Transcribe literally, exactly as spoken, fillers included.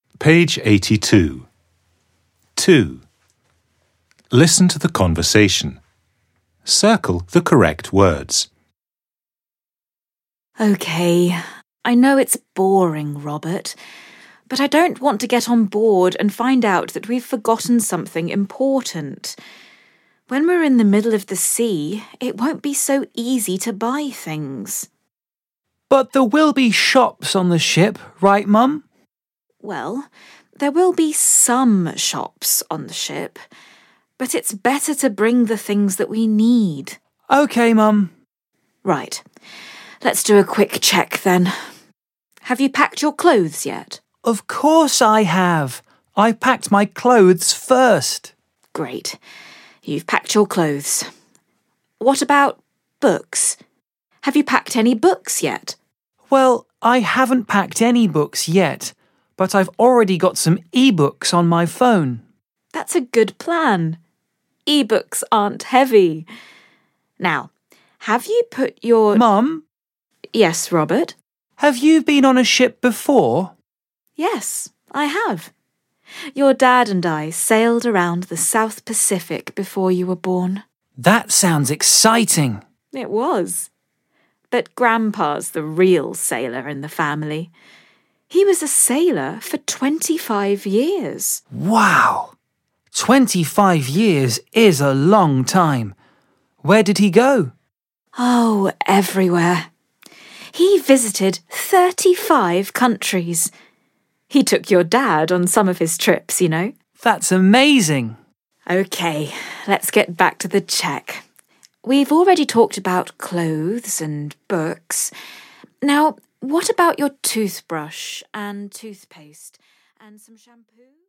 Page eighty-two. two. Listen to the conversation. Circle the correct words. OK, I know it's boring, Robert, but I don't want to get on board and find out that we've forgotten something important. When we're in the middle of the sea, it won't be so easy to buy things. But there will be shops on the ship, right, Mum? Well, there will be some shops on the ship, but it's better to bring the things that we need. OK, Mum. Right. Let's do a quick check then. Have you packed your clothes yet? Of course I have. I packed my clothes first. Great. You've packed your clothes. What about books? Have you packed any books yet? Well, I haven't packed any books yet, but I've already got some e-books on my phone. That's a good plan. E-books aren't heavy. Now, have you put your... Mum? Yes, Robert? Have you been on a ship before? Yes, I have. Your dad and I sailed around the South Pacific before you were born. That sounds exciting. It was. But Grandpa's the real sailor in the family. He was a sailor for twenty-five years. Wow! twenty-five years is a long time. Where did he go? Oh, everywhere. He visited thirty-five countries. He took your dad on some of his trips, you know. That's amazing. OK, let's get back to the check. We've already talked about clothes and books. Now, what about your toothbrush and toothpaste and some shampoo?